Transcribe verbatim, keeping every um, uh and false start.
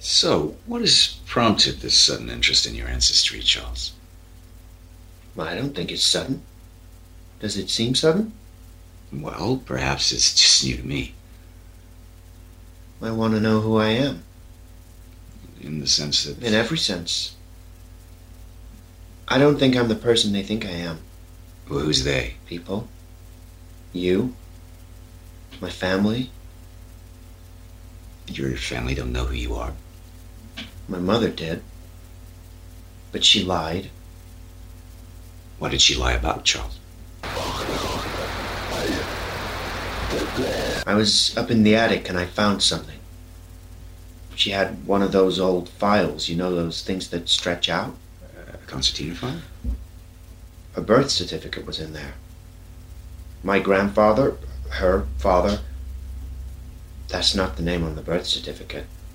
So, what has prompted this sudden interest in your ancestry, Charles? Well, I don't think it's sudden. Does it seem sudden? Well, perhaps it's just new to me. I want to know who I am. In the sense that... In every sense. I don't think I'm the person they think I am. Well, who's they? People. You. My family. Your family don't know who you are? My mother did. But she lied. What did she lie about, Charles? I was up in the attic and I found something. She had one of those old files, you know, those things that stretch out? A concertina file? A birth certificate was in there. My grandfather, her father, that's not the name on the birth certificate.